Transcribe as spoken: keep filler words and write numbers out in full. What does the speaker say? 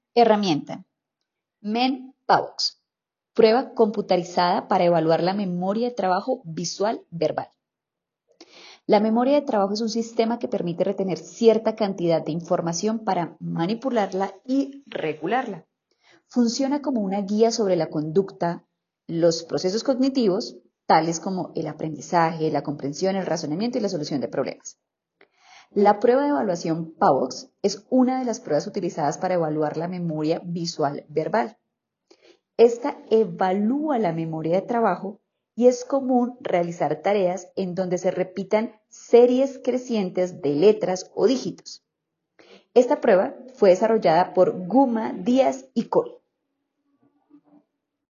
Herramienta: MEN-PAVOX, prueba computarizada para evaluar la memoria de trabajo visual verbal. La memoria de trabajo es un sistema que permite retener cierta cantidad de información para manipularla y regularla. Funciona como una guía sobre la conducta, los procesos cognitivos, tales como el aprendizaje, la comprensión, el razonamiento y la solución de problemas. La prueba de evaluación PAVOX es una de las pruebas utilizadas para evaluar la memoria visual verbal. Esta evalúa la memoria de trabajo y es común realizar tareas en donde se repitan series crecientes de letras o dígitos. Esta prueba fue desarrollada por Guma, Díaz y Col.